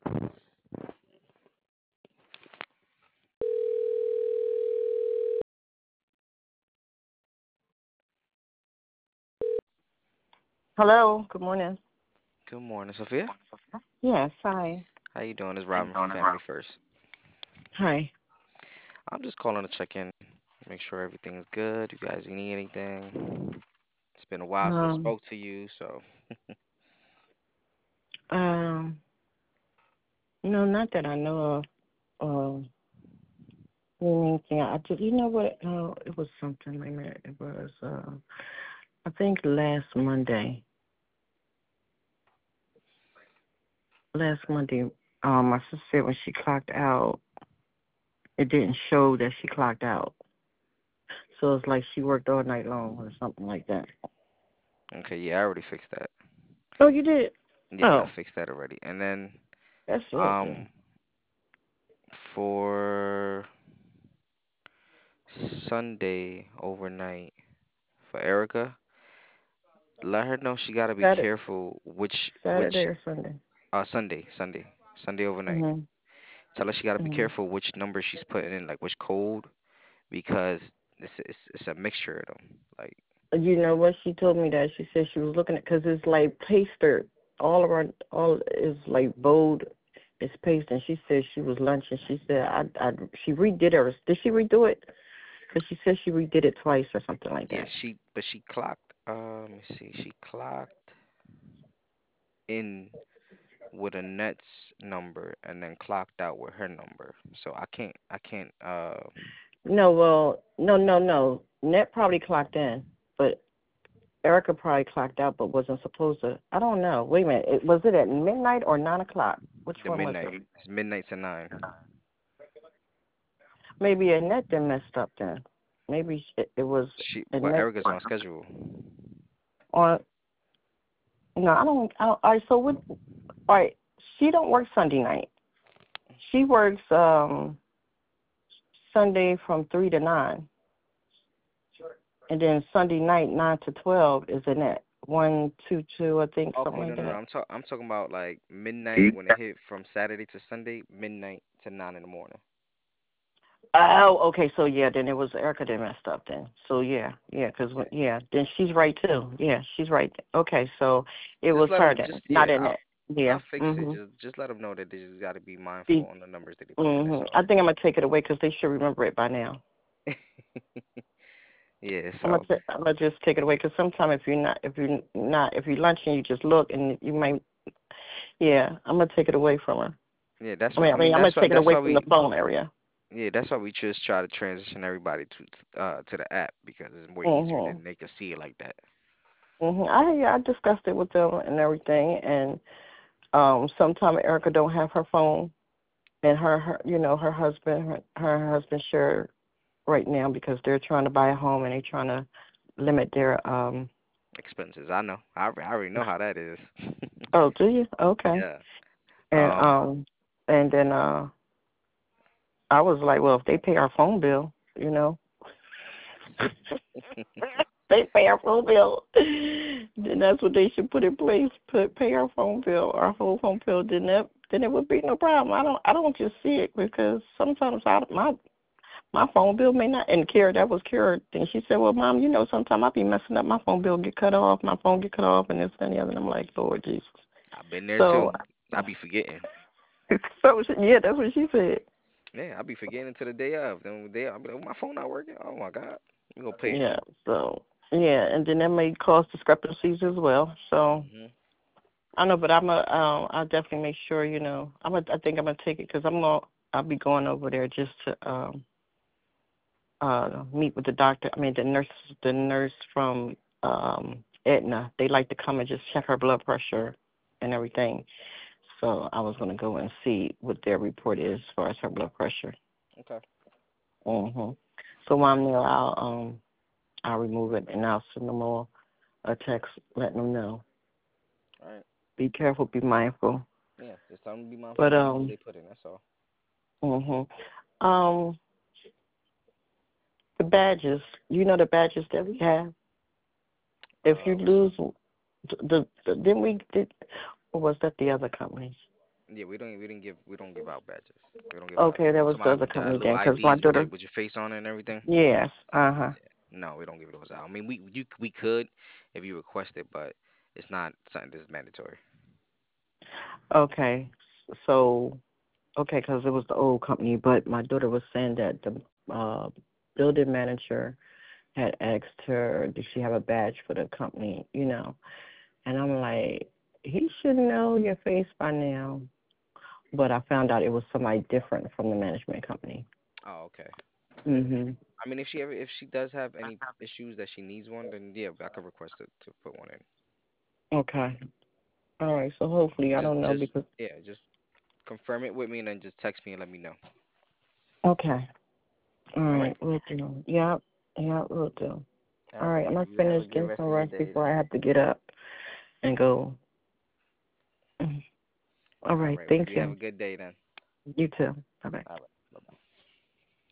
Hello. Good morning. Good morning, Sophia. Yes. Hi. How you doing? It's Robin from Family First. Hi. I'm just calling to check in, make sure everything's good. You guys need anything? It's been a while since I Um. spoke to you, so Um. No, not that I know of. Anything. I just. You know what? It was something like that. It was. I think last Monday. Last Monday. My sister said when she clocked out, it didn't show that she clocked out. So it's like she worked all night long or something like that. okay, yeah, I already fixed that. Oh, you did. Yeah, I Oh, fixed that already. And then that's it then. um for Sunday overnight for Erica, let her know she gotta be Saturday, careful Saturday which or Sunday. Sunday overnight. Mhm. Tell her she gotta be Mhm. careful which number she's putting in, like which code, because it's a mixture of them. Like, You know what? She told me that. She said she was looking at, because it's like pasted all around, all is like bold. It's pasted. And she said she was lunching. She said she redid it. Did she redo it? Because she said she redid it twice or something like yeah, that. she clocked. Let me see, she clocked in with a Nets number and then clocked out with her number. So I can't. No, well, no. Net probably clocked in, but Erica probably clocked out, but wasn't supposed to. I don't know. Wait a minute. Was it at midnight or 9 o'clock? Which The one was midnight. it? It's midnight to 9. Maybe Annette then messed up then. Maybe it was Well, Annette Erica's on schedule. on. No, I don't. All right. So what? All right. She don't work Sunday night. She works Sunday from 3 to 9, and then Sunday night 9 to 12 is Annette. 1, 2, 2. I think something Okay, no, like no, no. that. I'm talking about like midnight when it hit from Saturday to Sunday, midnight to 9 in the morning. Oh, okay. So yeah, then it was Erica that messed up then. So yeah, because Yeah. yeah, then she's right too. Yeah, she's right. Okay, so it Just was let her them. then, Just not yeah. in that. Yeah. I'll fix it. Mhm. Just let them know that they just got to be mindful Be. on the numbers that they put in. That's Mhm. I all. think I'm gonna take it away because they should remember it by now. Yeah. I'm gonna So I'm gonna just take it away because sometimes if you're lunching, you just look and you might. Yeah, I'm gonna take it away from her. yeah, that's I why. mean, I I mean, mean, I'm gonna take it that's away why from the we. phone area. Yeah, that's why we just try to transition everybody to the app because it's more easier Mhm. than they can see it like that. Mhm. I discussed it with them and everything, and sometimes Erica don't have her phone, and her husband, her husband share right now because they're trying to buy a home and they're trying to limit their Expenses. I know. I already know how that is. Oh, do you? Okay. Yeah. And Um. and then I was like, well, if they pay our phone bill, they pay our phone bill, then that's what they should put in place. Pay our phone bill, our whole phone bill. Then it would be no problem. I don't just see it because sometimes my phone bill may not. And Kara, that was Kara. And she said, well, Mom, sometimes I be messing up. My phone bill get cut off. My phone get cut off, and this and the other. And I'm like, Lord Jesus. I've been there So, too. I be forgetting. yeah, that's what she said. Yeah, I be forgetting to the day of. Then the day I'll be like, "Oh, my phone not working. Oh my God. We gonna pay Yeah. though. So, yeah, and then that may cause discrepancies as well. So, Hmm. I know, but I'll definitely make sure. I think I'm gonna take it because I'll be going over there just to meet with the doctor. I mean, the nurse from Aetna. They like to come and just check her blood pressure and everything. So I was gonna go and see what their report is as far as her blood pressure. Okay. Mhm. So while I'm there, I'll remove it and I'll send them all a text letting them know. All right. Be careful, be mindful. Yeah. Just tell them to be mindful But of the numbers they put in. That's all. mhm. Um, the badges. The badges that we have. If you What? lose, didn't we did, or was that the other companies? Yeah, we don't give out badges. We don't give out Okay, that was the somebody other with that company little then, because my IDs with daughter. your face on it and everything. Yes. Uh-huh. No, we don't give those out. I mean, we could if you request it, but it's not something that's mandatory. Okay. So, okay, because it was the old company, but my daughter was saying that the building manager had asked her, did she have a badge for the company, And I'm like, he should know your face by now. But I found out it was somebody different from the management company. Oh, okay. Mhm. I mean, if she does have any issues that she needs one, then yeah, I could request to put one in. Okay. All right. So hopefully, I don't know Just because. yeah, just confirm it with me and then just text me and let me know. Okay. All All right. right. We'll do. Yep. Yep. We'll do. All All right. right. I'm gonna You have finish a good getting rest some of your rest day before then. I have to get up and go. Mm. All All right. right. Well, Thank you have you. a good day then. You too. Bye bye.